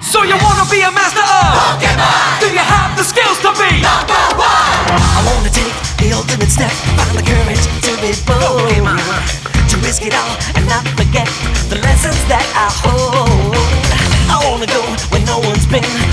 So you wanna be a master of Pokemon? Do you have the skills to be number one? I wanna take the ultimate step, find the courage to be bold, to risk it all and not forget the lessons that I hold. I wanna go where no one's been,